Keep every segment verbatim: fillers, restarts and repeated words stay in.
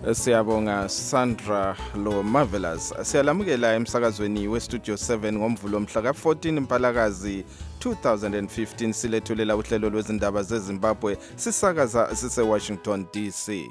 Siyabonga Sandra Lo Marvelous. Siyalamukela emsakazweni weStudio seven ngomvulo mhla ka fourteen Mpalakazi two thousand fifteen silethulela uhlelo lwezindaba zeZimbabwe sisakaza sise Washington D C.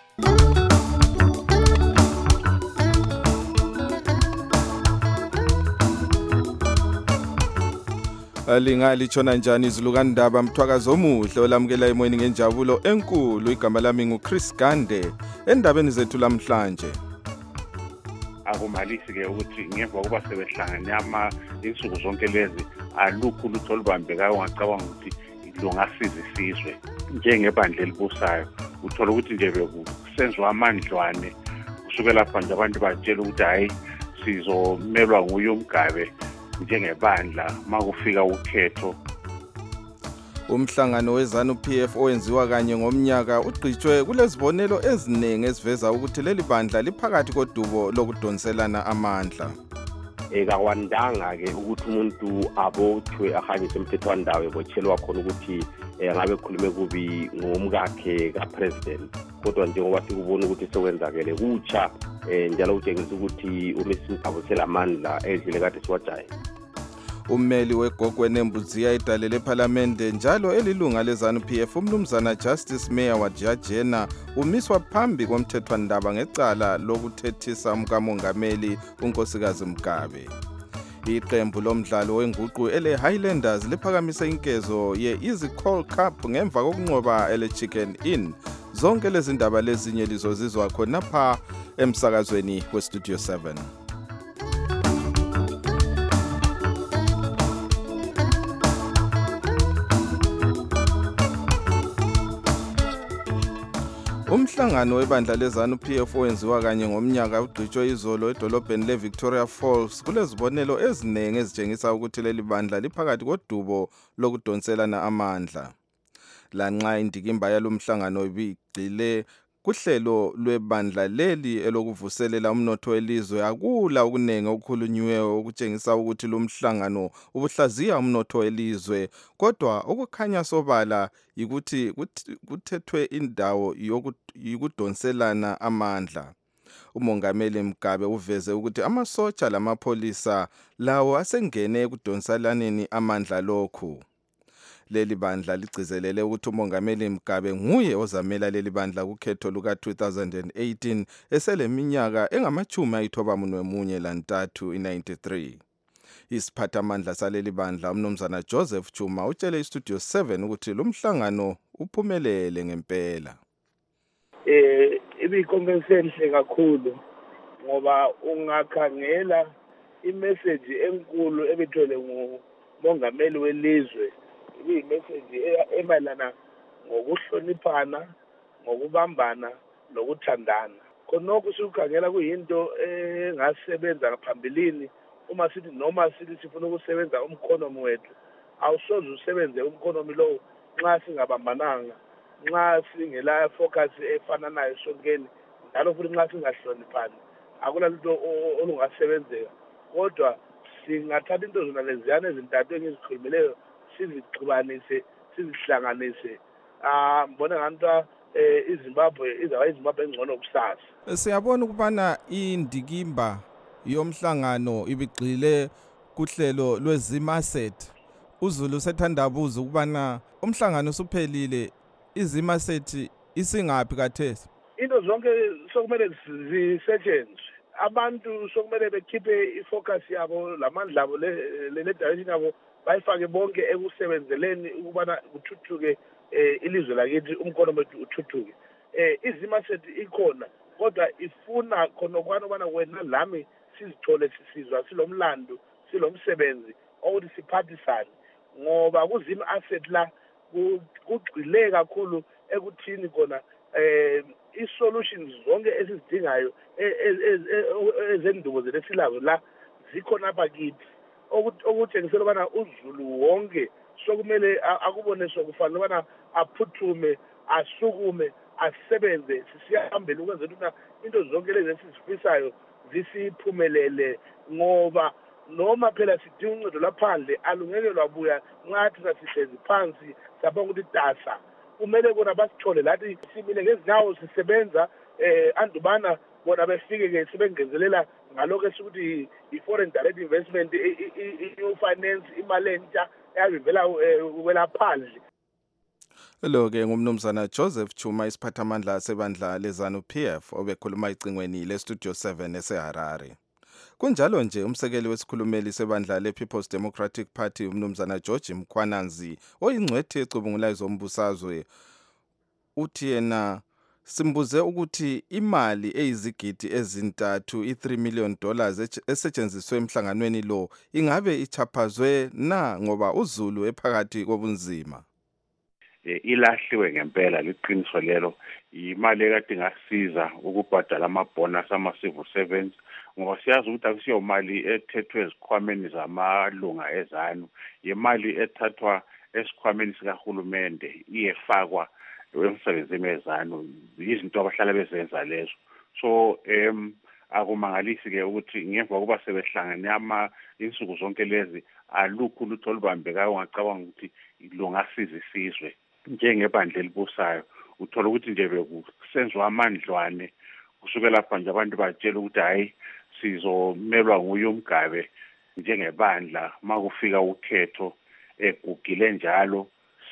Alingali chona njani izilukandaba mthwakazo omuhle olamukela emoyeni ngenjabulo enkulu. Igama lami nguChris Gande. Endabeni zethu lamhlanje akumalisi ke ukuthi ngemva kokuba sebehlangane ama insuku zonke lezi alukho lutho olubambekayo ungacabanga ukuthi lungasiza isizwe njengebandla elibusayo. Uthola ukuthi nje bekusenzwa amandlwane kusuke lapha nje abantu batshela ukuthi hayi sizomelwa nguye uMgabe njengebandla makufika ukhetho. Umhlangano weZanu-P F owenziwa kanye ngomnyaka ugqitshwe kulezibonelo eziningi eziveza ukuthi leli bandla liphakathi kodubo lokudonselana amandla. Ekakwandanga ke ukuthi umuntu abothwe ahanyise umthethwandawo ebotshelwa khona ukuthi ngabe khulume kubi ngomkakhe kapresident, kodwa njengoba sikubona ukuthi sekwenzakele kutsha njalo utshengisa ukuthi uMisimthabo selamandla edlile kade siwajaye. Ummeli wegogwe nembudziya idale lePhalamende njalo elilunga leZanu-P F umnumzana Justice Mayor waJajena umiswa phambi komthethwandaba ngecala lokuthethisa umkamongameli uNkosikazi Mgabe. Iqembu lomdlalo wenguqu ele Highlanders liphakamise inkezo ye Easy Call Cup ngemva kokunqoba ele Chicken Inn. Zonke lezi ndaba lezinye lizozizwa khona pha emsakazweni weStudio seven. Umhlangano webandla leZanu-P F owenziwa kanye ngomnyaka ugqitshwe izolo edolobheni leVictoria Falls kulezibonelo eziningi ezitshengisa ukuthi leli bandla liphakathi kodubo lokudonselana amandla. Lanxa indikimba yalomhlangano ibigxile kuhlelo lwebandla leli elokuvuselela umnotho welizwe akula okunenge okukhulunyiweyo okutshengisa ukuthi lo mhlangano ubuhlaziya umnotho welizwe, kodwa okukhanya sobala ukuthi kuthethwe indawo yokudonselana amandla. Umongameli Mgabe uveze ukuthi amasotsha lamapolisa lawo asengene ekudonselaneni amandla lokhu. Leli bandla ligcizelele ukuthi umongameli Mgabe nguye ozamela leli bandla kukhetho luka two thousand eighteen eseleminyaka engamachumi ayithoba munye lantathu ninety-three. Isiphathamandla saleli bandla umnumzana Joseph Chuma utshele iStudio seven ukuthi lo mhlangano uphumelele ngempela. Eh ibikonvensenhle kakhulu ngoba ungakhangela imessage enkulu ebithole ngumongameli welizwe. Iyi message emalana ngokuhloniphana, ngokubambana, nokuthandana. Khonokho sikukhangela kuyinto engasebenza ngaphambilini uma sithi noma sithi sifuna ukusebenza umkhonomi wethu. Awusoze usebenze umkhonomi lo nxa singabambananga, nxa singela focus efana nayo sonkeni, njalo futhi nxa singahloniphani. Akula lento olungasebenzeka. Kodwa singathatha into zona leziyana ezintathu engizikhulumileyo sizixubanise sizihlanganise ah mbona nganta iZimbabwe izaba iZimbabwe engcono kusasa. Siyabona ukubana indikimba yomhlangano ibigxile kuhlelo lweZimaset. uZulu sethandabuza ukubana umhlangano usuphelile, iZimaset isingapi kathesi? Into zonke sokumele zisetshenzwe, abantu sokumele bekhiphe ifocus yabo lamandla abo le le direction yabo bayifake bonke ekusebenzeleni ukubana kuthuthuke ilizwe lakithi umkhonomi wethu uthuthuke. Eh iZimaset ikhona kodwa ifuna khona ukubana ubana wena lami sizithole sisizwa silomlando silomsebenzi ukuthi siphathisane ngoba kuzima asset la kugcile kakhulu ekuthini khona eh isolutions zonke esizidingayo ezendubo zelesilazo la zikhona bakithi. Okutshengisela ubana uZulu wonke sokumele akubone sokufanele ubana aphuthume asukume asebenze sisiyahambela ukwenzela ukuthi into zonke lezi esizifisayo zisiphumelele ngoba noma phela sidinga uncedo laphandle alungeke lwabuya ngathi sasihlezi phansi sabona ukuthi tasa kumele bona basithole lathi simile ngezinyawo sisebenza eh andubana bona befike ke sebengezelela ngalokho esikuthi i-foreign direct investment, i-finance, imali entsha eyavela kwela phandle. Lo-ke ngumnumzana Joseph Chuma, isiphathamandla sebandla lezanu P F, obekhuluma icingweni le-Studio seven eseHarare. Kunjalo nje umsekeli wesikhulumeli sebandla le-People's Democratic Party umnumzana George Mkhwananzi oyingcwethi ecubungula ezombusazwe uthi yena simbuze ukuthi imali eyizigidi ezintathu i-three million dollars esetshenziswe emhlanganweni lo ingabe ichaphazwe na ngoba uZulu ephakathi kobunzima. Ilahliwe ngempela liqiniso lelo, imali ekade ingasiza ukubhadala amabonus ama-civil servants ngoba siyazi ukuthi akusiyo mali ethethwe ezikhwameni zamalunga ezanu, imali ethathwa esikhwameni sikahulumende iyefakwa emsebenzini ezanu, izinto abahlala bezenza lezo. So em akumangalisi ke ukuthi ngemva kokuba sebehlangane ama insuku zonke lezi alukho lutho olubambekayo ongacabanga ukuthi lungasiza isizwe. Njengebandla elibusayo uthola ukuthi nje bekusenzwa amandlwane kusukela lapha nje abantu batshela ukuthi hayi sizomelwa nguye uMgabe njengebandla makufika ukhetho egugile njalo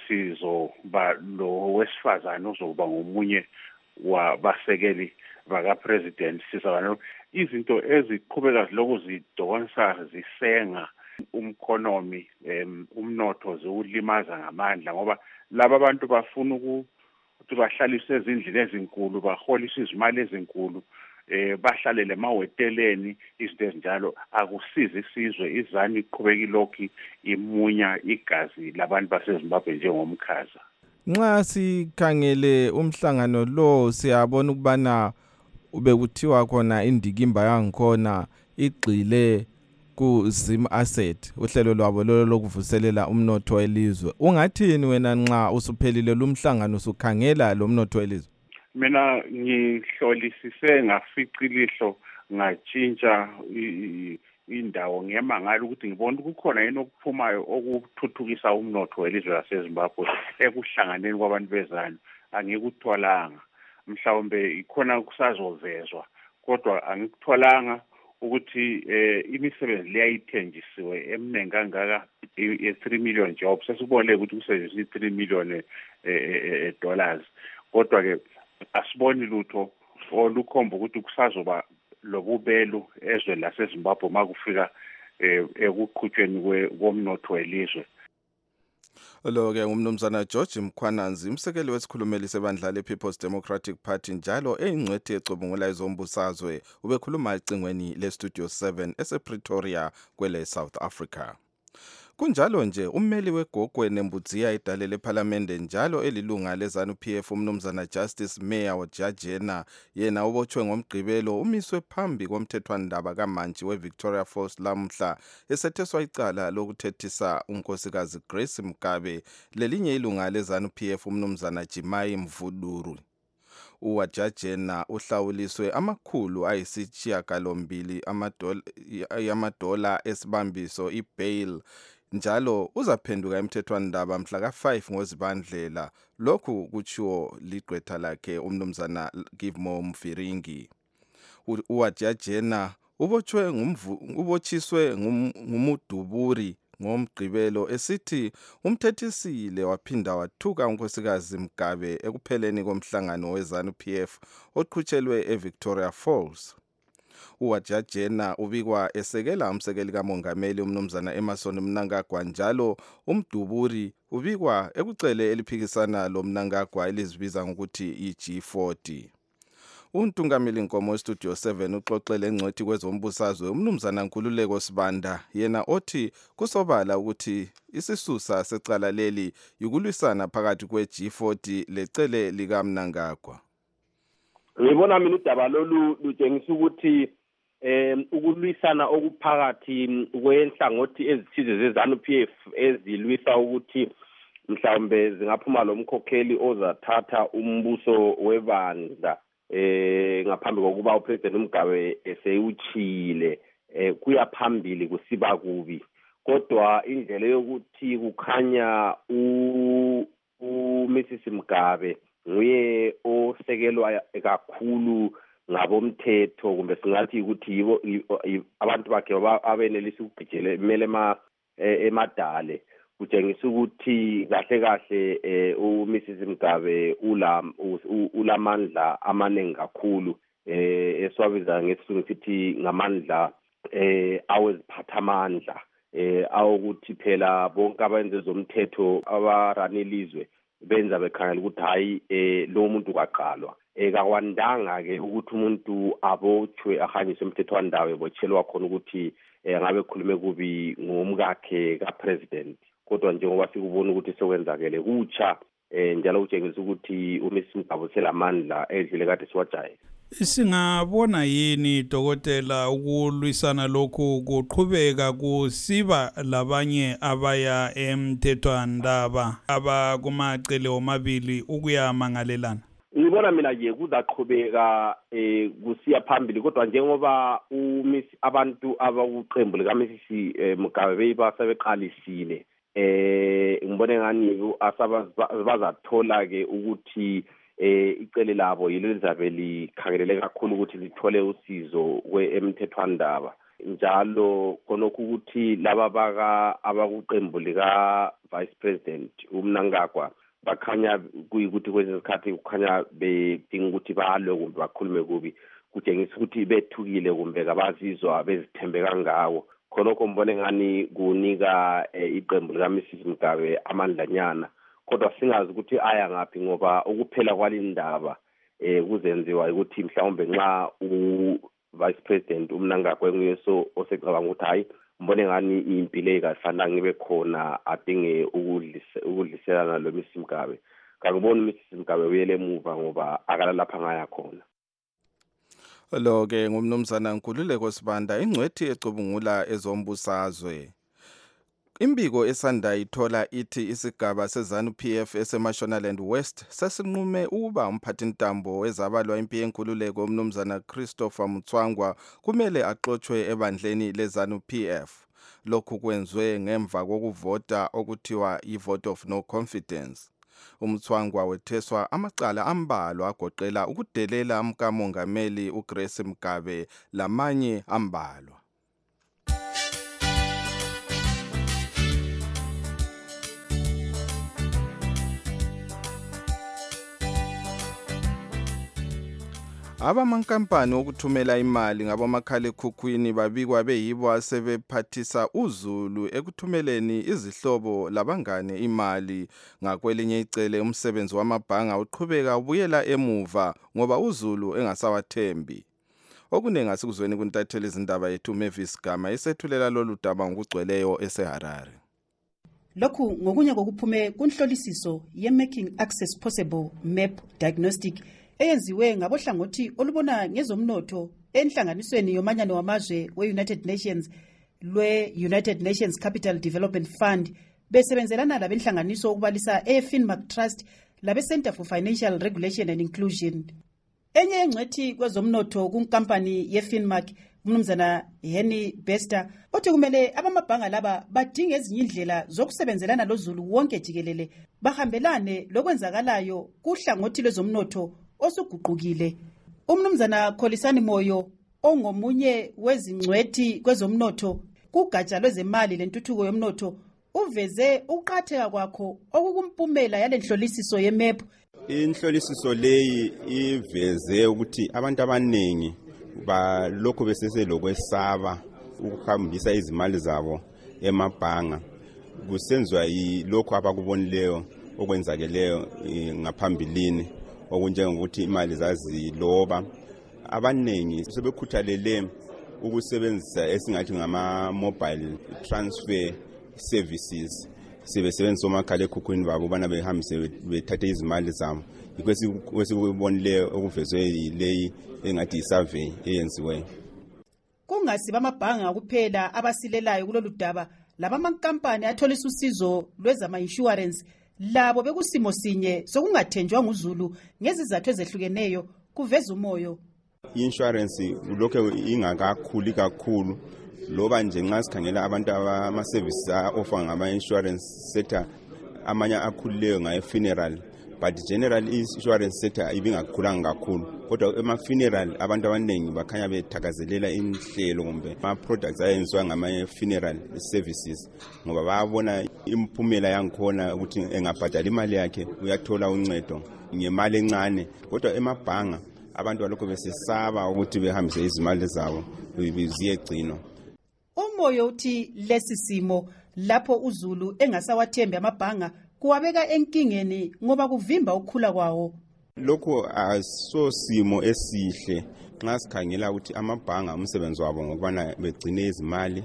sizoba lo wesifazane ozoba ngomunye wabasekeli baka president. Sizabana izinto eziqhubeka lokho zidonsa zisenga umkhonomi umnotho zewulimaza ngamandla ngoba laba abantu bafuna ukuthi bahlaliswe ezindlini ezinkulu, baholise izimali ezinkulu, eh bahlalele emaweteleni, izinto ezinjalo. Akusiza isizwe, izani iqhubeka ilokhi imunya igazi labantu baseZimbabwe njengomkhaza. Nxa sikhangele umhlangano lo siyabona ukubana ube kuthiwa khona indikimba yangikhona igxile ku Zim Asset, uhlelo lwabo lolo lokuvuselela umnotho welizwe. Ungathini wena nxa usuphelile lumhlangano usukhangela lo mnotho welizwe? Mina ngihlolisise ngaficilihlo ngatshintsha indawo ngiyamangala ukuthi ngibona kukhona yini okuphumayo okuthuthukisa umnotho welizwe laseZimbabwe ekuhlanganeni kwabantu bezanu. Angikutholanga, mhlawumbe ikhona kusazovezwa kodwa angikutholanga ukuthi eh imisebenzi leyayithenjisiwe eminingi kangaka three million jobs sesibone ukuthi kusebenzisa three million eh dollars kodwa ke asiboni lutho olukhomba ukuthi kusazoba lobubelo ezwe laseZimbabwe makufika ekuqhutshweni komnotho welizwe. Lo-ke ngumnumzana George Mkhwananzi, umsekeli wesikhulumeli sebandla le-People's Democratic Party njalo eyingcwethi ecubungula ezombusazwe, ubekhuluma ecingweni le-Studio seven ese-Pretoria kwele South Africa. Kunjalo nje ummeli weGogwe Nembudziya idale lephalamende njalo elilunga lezanu P F umnumzana Justice Mayor Wojajena yena ubotshwe ngomgqibelo umiswe phambi komthethwandaba kaMantshi weVictoria Falls lamhla esetheswa icala lokuthethisa unkosikazi Grace Mgabe lelinye ilunga lezanu P F umnumzana Jimai Mvuduru. uWojajena uhlawuliswe amakhulu ayisishiyagalombili amadola yamadola esibambiso ibail njalo uzaphenduka emthethwandaba mhla ka five ngoZibandlela. Lokhu kutshiwo ligqwetha lakhe umnumzana Givmo Mfiringi. uWojajena ubotshwe ngumvu ubotshiswe ngumuduburi ngomgqibelo esithi umthethisile waphinda wathuka unkosikazi Mgabe ekupheleni komhlangano wezanu P F oqhutshelwe eVictoria Falls. uWojajena ubikwa esekela umsekeli kamongameli umnumzana Emmerson Mnangagwa njalo umduburi ubikwa ekucele eliphikisana lomnangagwa elizibiza ngokuthi i-G forty. Untungameli Nkomo weStudio seven uxoxele engcwethi kwezombusazwe umnumzana Nkululeko Sibanda yena othi kusobala ukuthi isisusa secala leli yukulwisana phakathi kwe-G forty lecele lika Mnangagwa. Ngibona mina udaba lolu lutshengisa ukuthi eh ukulwisana okuphakathi kwenhlangothi ezithize zezanu P F ezilwisa ukuthi mhlawumbe zingaphuma lo mkhokheli ozathatha umbuso webandla eh ngaphambi kokuba uPresident Mugabe eseyuchile eh kuyaphambili kusiba kubi kodwa indlela yokuthi kukhanya u uMrs Mugabe nguye osekelwa kakhulu ngabomthetho kumbe singathi ukuthi yibo abantu bakhe abenelisa ukugijela kumele ema emadale kutshengisa ukuthi kahle kahle u Missus Mgabe ula ulamandla amaningi kakhulu eh eswabiza ngesizungu sithi ngamandla eh aweziphathamandla eh awukuthi phela bonke abenze zomthetho abaranelizwe benza bekhangela ukuthi hayi eh lo muntu kwaqalwa ekakwandanga ke ukuthi umuntu abotshwe ahanyiswe emthethwandawo ebotshelwa khona ukuthi ngabe khulume kubi ngomkakhe kapresident kodwa njengoba sikubona ukuthi sokwenzakele kutsha njalo utshengisa ukuthi uMissus Mgabe selamandla edlule kade siwajaye. Singabona yini dokotela ukulwisana lokhu kuqhubeka kusiba labanye abaya emthethwandaba abakumacele omabili ukuyamangalelana? Ngibona mina nje kuzaqhubeka eh kusiya phambili kodwa njengoba uMiss abantu abakuqembu lika Missus Mgabe beyibasebeqalisile eh ngibone ngani asabazathola ke ukuthi eh icele labo yilo lizabe likhangelele kakhulu ukuthi lithole usizo kweemthethwandaba njalo khonokho ukuthi laba baka abakuqembu lika Vice President uMnangagwa bakhanya kuyikuthi kwezesikhathi kukhanya bedinga ukuthi balwe kumbe bakhulume kubi kutshengisa ukuthi bethukile kumbe kabazizwa bezithembe kangawo khonokho mbone ngani kunika iqembu lika Missus Mgabe amandlanyana kodwa singazi ukuthi aya ngaphi ngoba ukuphela kwalindaba eh kuzenziwa ukuthi mhlawumbe nxa u Vice President uMnangagwa nguyeso osecabanga ukuthi hayi mbone ngani impilo ekafanele ngibe khona adinge ukudliselana lo Missus Mgabe ngakubona uMissus Mgabe uyele emuva ngoba akala lapha ngaya khona. Lo ke ngumnumzana Nkululeko Sibanda ingcwethi ecubungula ezombusazwe. Imbiko esanda ithola ithi isigaba seZANU-P F eseMashonaland West sesinqume ukuba umphathintambo wezabalwa impi yenkululeko umnumzana Christopher Mutswangwa kumele axoxwe ebandleni leZANU-P F. Lokhu kwenzwe ngemva kokuvota okuthiwa i-vote of no confidence. Umutswangwa wetheswa amacala ambalwa agoqela ukudelela umkamongameli uGrace Mgabe lamanye ambalwa. Abamankampani okuthumela imali ngabomakhalekhukhwini babikwa beyibo asebephathisa uzulu ekuthumeleni izihlobo labangane imali ngakwelinye icele umsebenzi wamabhanga uqhubeka ubuyela emuva ngoba uzulu engasawathembi. Okunengi asikuzweni kuntatheli izindaba yethu Mavis Gama isethulela lolu daba ngokugcweleyo eseHarare. Lokhu ngokunye kokuphume kunhlolisiso ye-Making Access Possible M A P Diagnostic eyenziwe ngabohlangothi olubona ngezomnotho enhlanganisweni yomanyano wamazwe we-United Nations lwe-United Nations Capital Development Fund besebenzelana labenhlanganiso ukubalisa e-Finmark Trust labe-Center for Financial Regulation and Inclusion. Enye engcwethi kwezomnotho kunkampani ye-Finmark umnumzana Henny Bester othi kumele abamabhanga laba badinge ezinye indlela zokusebenzelana lozulu wonke jikelele bahambelane lokwenzakalayo kuhlangothi lwezomnotho osuguqukile. Umnumzana Kholisani Moyo ongomunye wezingcwethi kwezomnotho kugatsha lwezemali lentuthuko yomnotho uveze uqhatheka kwakho okukumpumela yalenhlolisiso ye-M A P. Inhlolisiso leyi iveze ukuthi abantu abaningi balokho beseselokwesaba ukuhambisa izimali zabo emabhanga kusenzwa yilokho abakubonileyo okwenzakeleyo ngaphambilini okunjengokuthi imali zaziloba. Abaningi sebekhuthalele ukusebenzisa esingathi ngama mobile transfer services sebesebenzisa omakhalekhukhwini babo bana behambise bethathe izimali zabo. Ikwesikubonileyo okuvezwe yileyi engathi isurvey eyenziweyo. Kungasiba amabhanga kuphela abasilelayo kulolu daba labamankampani atholisa usizo lwezama insurance labo bekusimo sinye sokungathenjwa nguzulu ngezizathu ezehlukeneyo kuveza umoyo. Insurance lokho ingakakhuli kakhulu loba nje nxa sikhangela abantu abama services offer ngama insurance sector amanye akhulileyo ngaye funeral but general insurance sector ibingakhulanga kakhulu kodwa ema-funeral abantu abaningi bakhanya bethakazelela inhlelo kumbe ama-products ayenziwa ngama-funeral services ngoba bayabona imiphumela yangikhona ukuthi engabhadala imali yakhe uyathola uncedo ngemali encane kodwa emabhanga abantu balokho besesaba ukuthi behambise izimali zabo ziyegcinwa. Umoyo uthi lesi simo lapho uZulu engasawathembi amabhanga kuwabeka enkingeni ngoba kuvimba ukukhula kwawo. Lokho aso simo esihle nxa sikhangela ukuthi amabhanga umsebenzi wabo ngokubana begcine izimali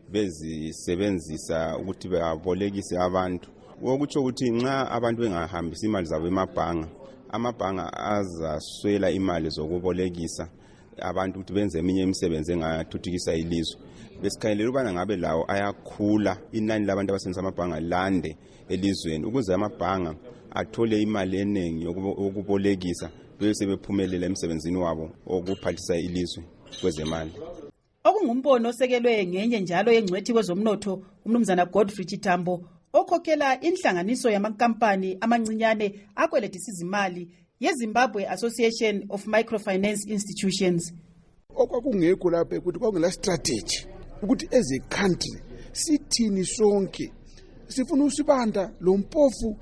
bezisebenzisa ukuthi babolekise abantu. Okutsho ukuthi nxa abantu bengahambisa imali zabo emabhanga, amabhanga azaswela imali zokubolekisa abantu ukuthi benze eminye imisebenzi engathuthukisa ilizwe. Besikhangelela ukubana ngabe lawo ayakhula inani labantu abasebenzisa amabhanga lande elizweni ukuze amabhanga athole imali eningi yokubolekisa bese bephumelela emsebenzini wabo okuphathisa ilizwe kwezemali. Okungumbono osekelwe ngenye njalo yengcwethi kwezomnotho umnumzana Godfrey Chitambo okhokhela inhlanganiso yamankampani amancinyane akweletisa izimali yeZimbabwe Association of Microfinance Institutions. Okwakungekho lapha ukuthi kwakungela strategy ukuthi as a country sithini sonke sifuna usibanda lo mpofu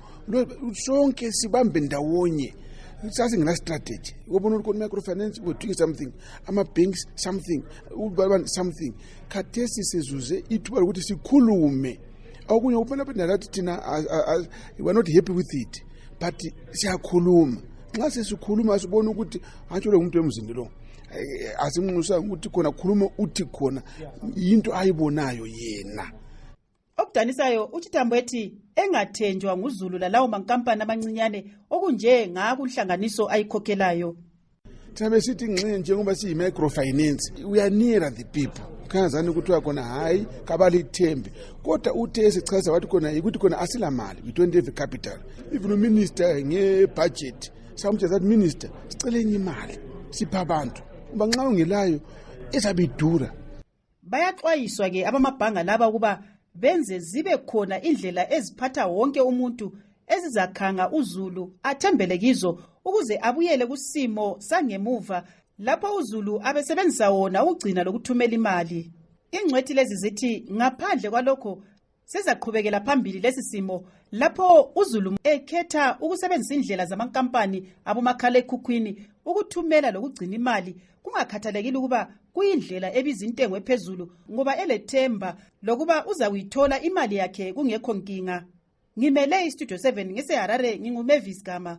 sonke sibambe ndawonye sasingena strategy ubona ukuthi microfinance we doing something ama banks something ubalwa something khathesi sizuze ithuba ukuthi sikhulume okunye kuphela phela nathi thina we are not happy with it but siyakhuluma nxa sesikhuluma sibona ukuthi hantsho lo umuntu emzini lo asimnxusa ukuthi khona khuluma uthi khona into ayibonayo yena. Okudanisayo uChitambo ethi engathenjwa nguZulu lalawo mankampani amancinyane okunje ngakunhlanganiso ayikhokhelayo. Thina besithi nxe njengoba siyi microfinance we are nearer the people. Khazani ukuthi khona hayi kabalithembe kodwa uthe esichaza wathi khona ukuthi khona asilamali we don't have capital. Even minister nge budget samthetha that minister sicela enye imali sipha abantu uba nxa ungelayo ezabidura. Bayaxwayiswa ke abamabhanga laba ukuba benze zibe khona indlela eziphatha wonke umuntu ezizakhanga uZulu athembele kizo ukuze abuyele kusimo sangemuva lapho uZulu abesebenzisa wona ugcina lokuthumela imali. Ingcwethi lezi zithi ngaphandle kwalokho sizaqhubekela phambili lesi simo lapho uZulu ekhetha ukusebenzisa indlela zamankampani abomakhala ekhukhwini ukuthumela lokugcina imali kungakhathalekile ukuba kuyindlela ebiza intengo ephezulu ngoba elethemba lokuba uza kuyithola imali yakhe kungekho nkinga. Ngimele iStudio seven ngiseHarare nginguMavis Gama.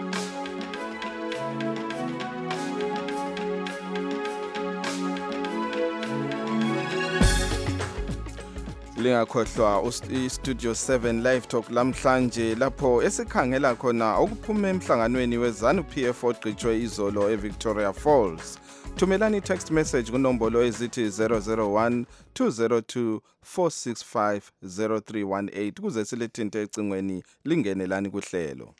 Lingakhohlwa iStudio seven Live Talk lamhlanje lapho esikhangela khona okuphuma emhlanganweni weZANU P F ogqitshwe izolo eVictoria Falls. Thumelani text message kunombolo ezithi zero zero one two zero two four six five zero three one eight kuze silethinte ecingweni lingenelani kuhlelo.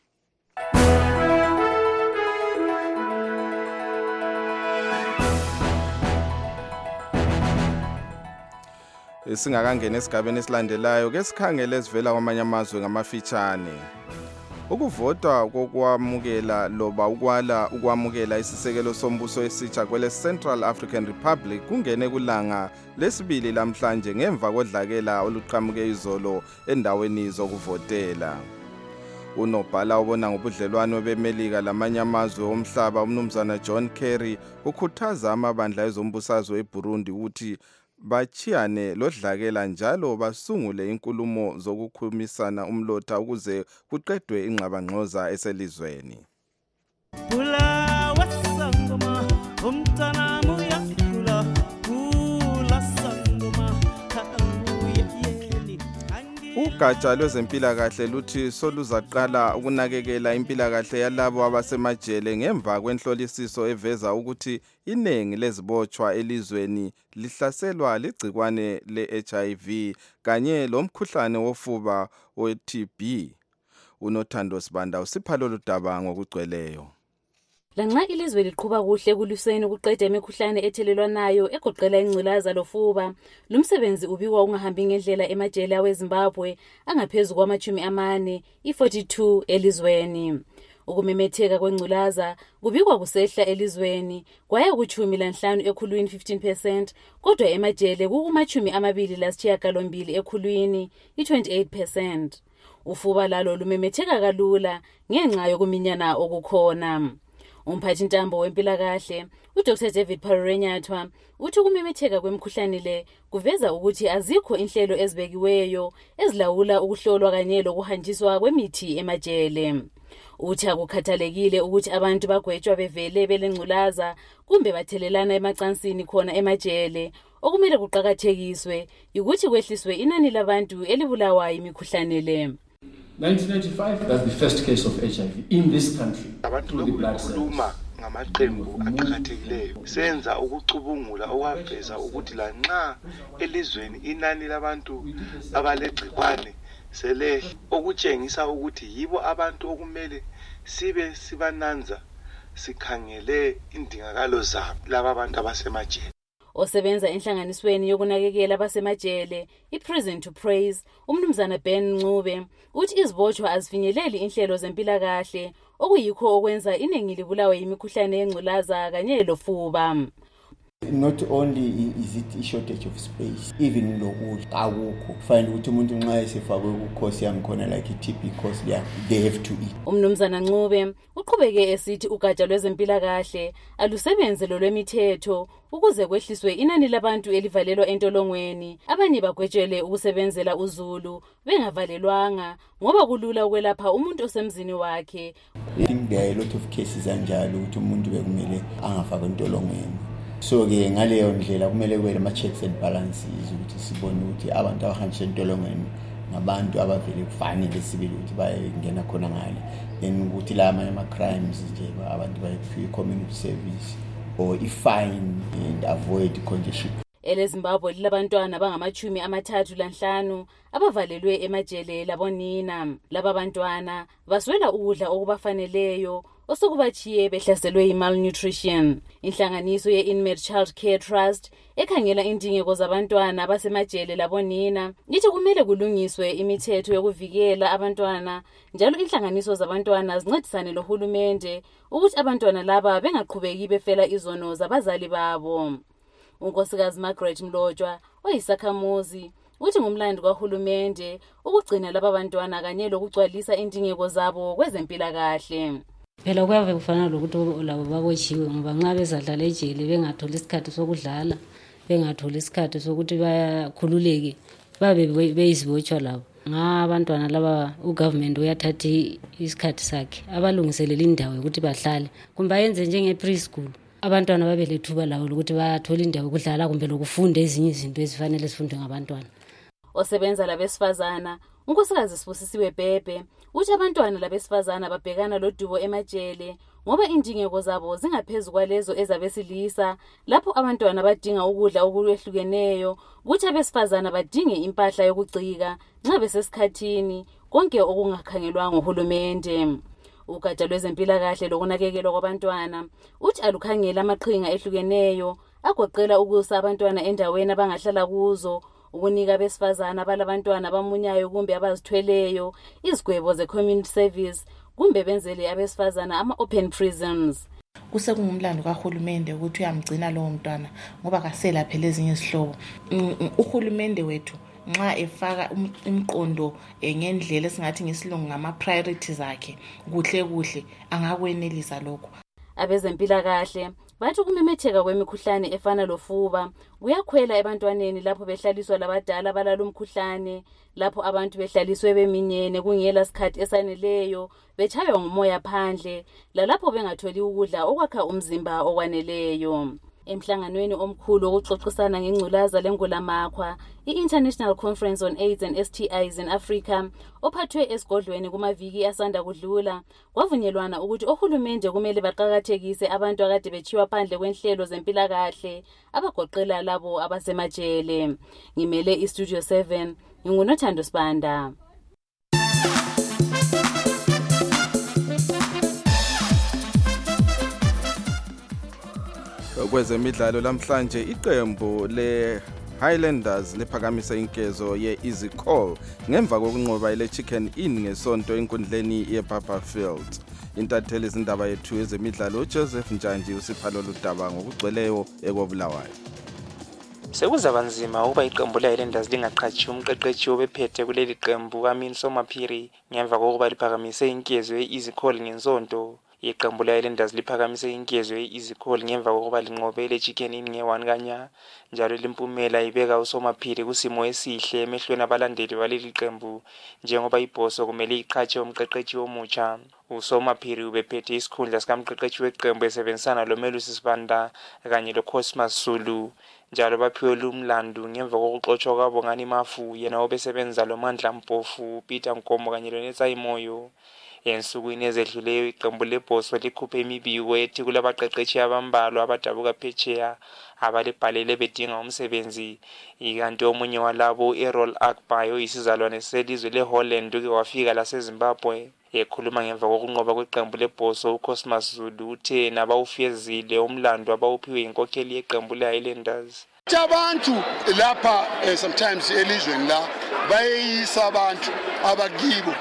Singakangena esigabeni esilandelayo ke sikhangele esivela kwamanye amazwe ngamafitshane. Ukuvota kokwamukela loba ukwala ukwamukela isisekelo sombuso esitsha kwele Central African Republic kungene kulanga lesibili lamhlanje ngemva kodlakela oluqhamuke izolo endaweni zokuvotela. Unobhala obona ngobudlelwano beMelika lamanye amazwe omhlaba umnumzana John Kerry ukhuthaza amabandla ezombusazwe eBurundi ukuthi bachiyane lodlakela njalo basungule inkulumo zokukhumisana umlotha ukuze kuqedwe ingxabangxoza eselizweni. Ugatsha lwezempilakahle luthi soluzaqala ukunakekela impilakahle yalabo abasemajele ngemva kwenhlolisiso eveza ukuthi inengi lezibotshwa elizweni lihlaselwa ligcikwane le-H I V kanye lomkhuhlane wofuba we-T B. Unothando Sibanda usipha lolu daba ngokugcweleyo. Lanxa ilizwe liqhuba kuhle kuluseni ukuqeda imikhuhlane ethelelwanayo egoqela ingculaza lofuba, lumsebenzi ubikwa ungahambi ngendlela emajele aweZimbabwe angaphezulu kwamachumi amane, i-forty-two elizweni. Ukumemetheka kwengculaza kubikwa kusehla elizweni kwaya kuchumi lanhlanu ekhulwini fifteen percent, kodwa emajele kukumachumi amabili lasishiyagalombili ekhulwini i-twenty-eight percent. Ufuba lalo lumemetheka kalula ngenxa yokuminyana okukhona. Umphathintambo wempilakahle uDr David Parorenyathwa uthi ukumemetheka kwemikhuhlane le kuveza ukuthi azikho inhlelo ezibekiweyo ezilawula ukuhlolwa kanye lokuhanjiswa kwemithi emajele. Uthi akukhathalekile ukuthi abantu bagwetshwa bevele belengculaza kumbe bathelelana emacansini khona emajele. Okumele kuqakathekiswe ukuthi kwehliswe inani labantu elibulawa imikhuhlane le. nineteen ninety-five, that's the first case of H I V in this country. Abantu lokukhuluma ngamaqembu aqhakathekileyo senza ukucubungula okwaveza ukuthi la nxa elizweni inani labantu abalegcikwane sele okutshengisa ukuthi yibo abantu okumele sibe sibananza sikhangele indingakalo zabo laba abantu abasemajele. Osebenza enhlanganisweni yokunakekela abasemajele iPrison to Praise, umnumzana Ben Ncube, uthi izibotshwa azifinyeleli inhlelo zempilakahle okuyikho okwenza iningi libulawe imikhuhlane yengculaza kanye lofuba. Not only is it a shortage of space, even lokudla akukho. Find ukuthi umuntu nxa esefakwe ku-course yangikhona like i-T B course there, they have to eat. Umnumzana Ncube uqhubeke esithi ugatsha lwezempilakahle alusebenze lolwemithetho ukuze kwehliswe inani labantu elivalelwa entolongweni, abanye bagwetshele ukusebenzela uzulu bengavalelwanga ngoba kulula ukwelapha umuntu osemzini wakhe. I think there are a lot of cases anjalo ukuthi umuntu bekumele angafakwe entolongweni. So ke ngaleyo ndlela kumele kube ama checks and balances ukuthi sibone ukuthi abantu abahanjiswa entolongweni ngabantu abavele kufanele sibili ukuthi bayengena khona ngale, then ukuthi la ama crimes nje abantu bayiphiwe community service or i-fine and avoid congestion. EleZimbabwe lilabantwana abangamachumi amathathu lanhlanu abavalelwe emajele labonina. Laba bantwana baswela ukudla okubafaneleyo osokubachiye behlaselwe i-malnutrition. Inhlanganiso ye-Inmate Child Care Trust ekhangela indingeko zabantwana abasemajele labonina ithi kumele kulungiswe imithetho yokuvikela abantwana, njalo inhlanganiso zabantwana zincedisane lohulumende ukuthi abantwana laba bengaqhubeki befela izono zabazali babo. Unkosikazi Margaret Mlotshwa oyisakhamuzi uthi ngumlando kahulumende ukugcina laba bantwana kanye lokugcwalisa indingeko zabo kwezempilakahle. Phela kuyave kufana lokuthi labo babotshiwe ngoba nxa bezadlala ejele bengatholi isikhathi sokudlala, bengatholi isikhathi sokuthi bayakhululeke, babe beyizibotshwa labo. Nga abantwana laba ugovernment uyathatha isikhathi sakhe abalungiselela indawo yokuthi bahlale, kumbe ayenze njenge preschool. Abantwana babe lethuba lawo ukuthi bathola indawo yokudlala kumbe lokufunda ezinye izinto ezifanele sifundwe ngabantwana. Osebenza labesifazana unkosikazi Sibusisiwe Bhebhe uthi abantwana labesifazana babhekana lodubo emajele ngoba indingeko zabo zingaphezulu kwalezo ezabesilisa. Lapho abantwana badinga ukudla okulwehlukeneyo, kuthi abesifazana badinge impahla yokugcika nxa besesikhathini, konke okungakhangelwa nguhulumende. Ugatsha lwezempilakahle lokunakekelwa kwabantwana uthi alukhangela amaqhinga ehlukeneyo agoqela ukusa abantwana endaweni abangahlala kuzo, ukunika abesifazana balabantwana abamunyayo kumbe abazithweleyo izigwebo ze-community service kumbe benzele abesifazana ama-open prisons. Kusekungumlando kahulumende ukuthi uyamgcina lowo mntwana ngoba kasela phela ezinye izihlobo. Uhulumende wethu nxa efaka imqondo ngendlela esingathi ngesilungu ngama-priorities akhe kuhle kuhle angakwenelisa lokho. Abezempilakahle bathi ukumemetheka kwemikhuhlane efana lofuba kuyakhwela ebantwaneni lapho behlaliswa labadala balalo umkhuhlane, lapho abantu behlaliswe beminyene kungela sikhathi esaneleyo, betshaywa ngumoya phandle, lalapho bengatholi ukudla okwakha umzimba okwaneleyo. Emhlanganweni omkhulu wokuxoxisana ngengculaza lengulamakhwa, i-International Conference on AIDS and S T Is in Africa, ophathwe esigodlweni kumaviki asanda kudlula, kwavunyelwana ukuthi ohulumende kumele baqakathekise abantu akade bechiwa phandle kwenhlelo zempilakahle abagoqela labo abasemajele. Ngimele iStudio seven, ngingunothando Sibanda. Kwezemidlalo lamhlanje iqembu le Highlanders liphakamise inkezo ye-Easy Call ngemva kokunqoba ile Chicken Inn ngesonto enkundleni yeBarberfield. Intatheli izindaba yethu ezemidlalo Joseph Njanji usiphalo ludaba ngokugcweleyo ekobulawayo. Sekuzaba nzima ukuba iqembu le-Highlanders lingaqhatshi umqeqeshi obephethe kuleli qembu Amin Somaphiri ngemva kokuba liphakamise inkezo ye-Easy Call ngensonto. Iqembu le-Highlanders liphakamise inkezo ye-Easy Call ngemva kokuba linqobe ile Chicken Inn nge-one kanya njalo limpumela ibeka uSomaphiri kusimo esihle emehlweni abalandeli waleli qembu njengoba ibhoso kumele iqhatshe umqeqeshi omutsha. uSomaphiri ubephethe isikhundla sikamqeqeshi weqembu esebenzisana loMelusi Sibanda kanye loCosmas Zulu njalo baphiwe lumlando ngemva kokuxoshwa kwaBongani Mafu yena obesebenza loMandla Mpofu Peter Nkomo kanye loNetsa Imoyo. Ensukwini ezedluleyo iqembu lebhoso likhuphe imibiko ethi kulabaqeqeshi abambalwa abadabuka phetsheya abalibhalele bedinga umsebenzi. Ikanti omunye walabo Errol Akbayo isizalwane selizwe leHolland uke wafika laseZimbabwe. Ekhuluma ngemva kokunqoba kweqembu lebhoso uCosmas Zulu uthe nabawufezile umlando abawuphiwe inkokheli yeqembu le-Highlanders. Abantu lapha sometimes elizweni la bayisa abantu abakibo.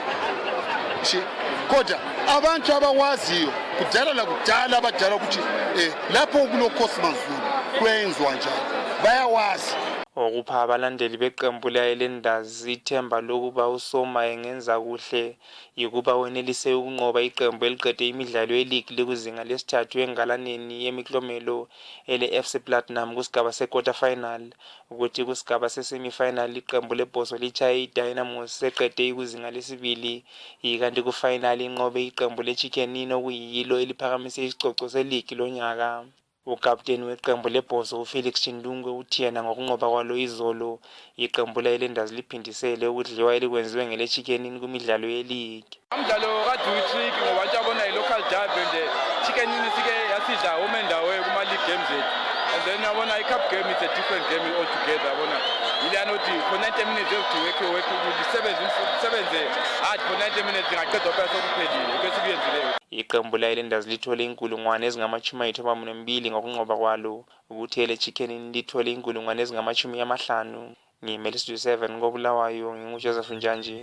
Kodwa abantu abawaziyo kudala la kudala abadala ukuthi eh lapho kulo Cosmas Zulu kwenzwa njani bayawazi. Okupha abalandeli beqembu le-Highlanders ithemba lokuba uSoma engenza kuhle yikuba wenelise ukunqoba iqembu eliqede imidlalo ye-league likuzinga lesithathu engalaneni yemiklomelo ele-F C Platinum kusigaba se-quarter final ukuthi kusigaba se-semi-final iqembu lebhoso lichaye iDynamos seqede ikuzinga lesibili ikanti ku-final inqobe iqembu le-Chicken Inn okuyilo eliphakamise isicoco se-league lonyaka. Ukapteni weqembu lebhoso uFelix Chindungwe uthi yena ngokunqoba kwalo izolo iqembu le-Highlanders liphindisele ukudliwa elikwenziwe ngele-Chicken Inn kumidlalo ye-league. Umdlalo kade-trick ngoba ntshabona i-local derby nje Chicken Inn sike yasidla uma endawo kuma-league games ethu and then yabona i-cup game is a different game altogether yabona yilana uthi for ninety minutes ethi wekhe wekhe lisebenze hard for ninety minutes ngaqeda phela sokuphelile bese kuyenzileyo. Iqembu le-Highlanders lithole inkulungwane ezingamachumi ayithoba nambili ngokunqoba kwalo ukuthi ele Chicken Inn lithole inkulungwane ezingamachumi amahlanu. Ngimele Studio seven ngobulawayo nginguJoseph Njanji.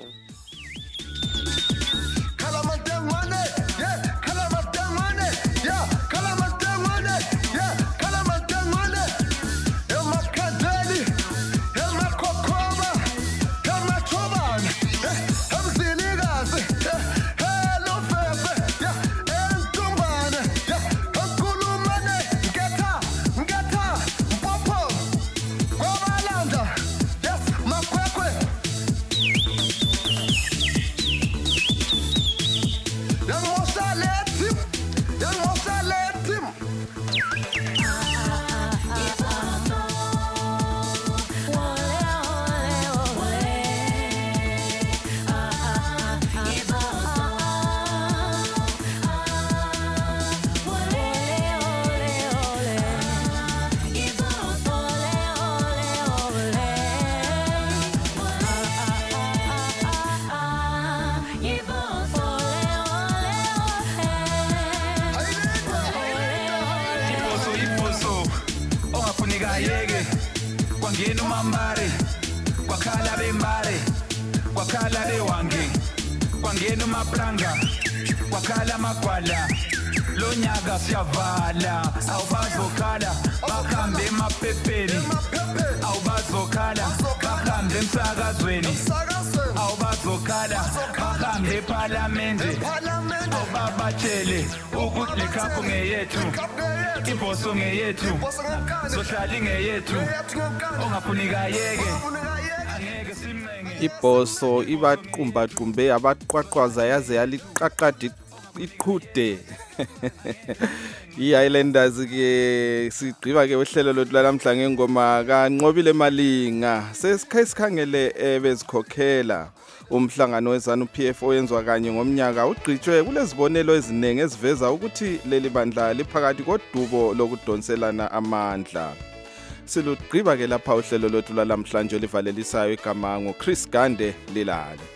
Kwangena umambare kwakhala bembare kwakhala bewange kwangena umaplanga kwakhala amagwala lonyaka siyavala awubazokhala bakhambe emaphepheni awubazokhala bakhambe emsakazweni awubazokhala bakhambe eParliamente awubabatshele ukuthi lekhaphu ngeyethu ibhoso ngeyethu sohlala ingeyethu ongafunika yeke angeke simnenge. Ibhoso ibaqumba qumbe abaqwaqwaza yaze yaliqaqadi iqhude. I-Highlanders ke sigqiba ke uhlelo lothu lamhla ngengoma kaNqobile Malinga sesikhangele ebezikhokhela umhlangano wezanu P F oyenzwa kanye ngomnyaka ugqitshwe kulezibonelo ezinenge eziveza ukuthi leli bandla liphakathi kodubo lokudonselana amandla. Silugqiba ke lapha uhlelo lothu lamhlanje livalelisayo igama ngoChris Gande Lilale.